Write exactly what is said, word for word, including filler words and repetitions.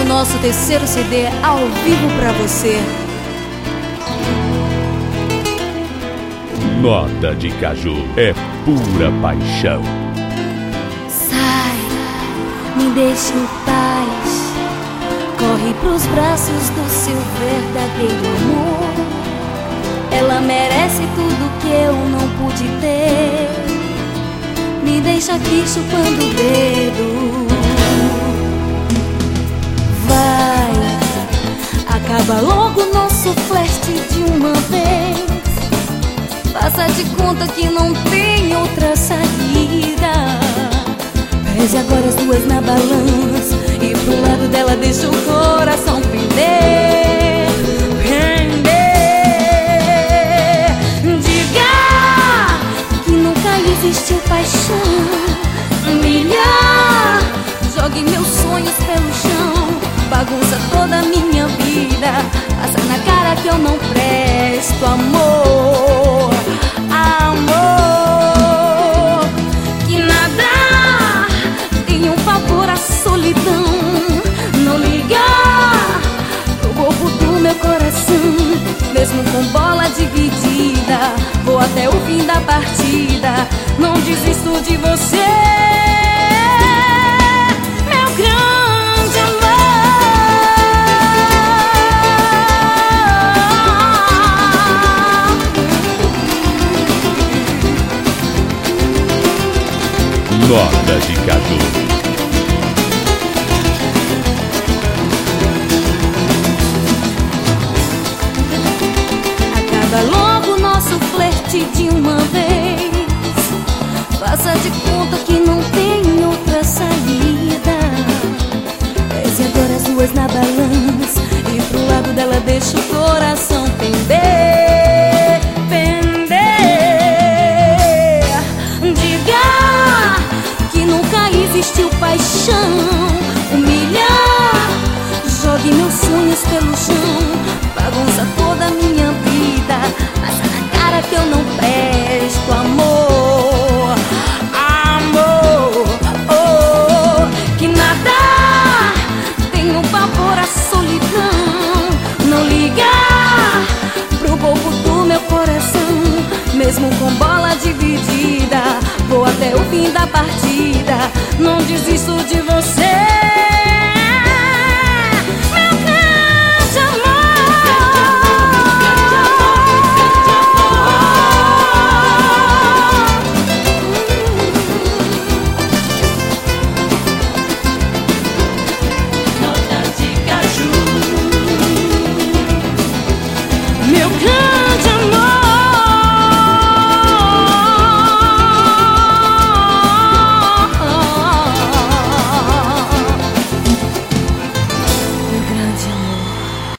nosso terceiro C D ao vivo pra você. Nota de Caju é pura paixão. Sai, me deixe em paz. Corre pros braços do seu verdadeiro amor. Ela merece tudo que eu não pude ter. Me deixa aqui chupando o dedo. Vai, acaba logo nosso flerte de uma vez. Faça de conta que não tem outra saída. Pese agora as duas na balança e pro lado dela deixa o coração pender, pender. Diga que nunca existiu paixão. Humilhar, jogue meus sonhos pelo chão. Bagunça toda a minha vida. Passa na cara que eu não presto, amor, amor. Que nada tem um favor à solidão. Não ligar pro corpo do meu coração. Mesmo com bola dividida, vou até o fim da partida. Não desisto de você, meu grande amor. Nota de Caju. Logo nosso flerte de uma vez. Faça de conta que não tem outra saída. Pese agora as duas na balança e pro lado dela deixa o coração pender, pender. Diga que nunca existiu paixão. Humilhar, jogue meus sonhos pelo chão. Bagunça toda a minha vida. Passa na cara que eu não presto, amor, amor, oh. Que nada tem um pavor à solidão. Não ligar pro povo do meu coração. Mesmo com bola dividida, vou até o fim da partida. Não desisto de você.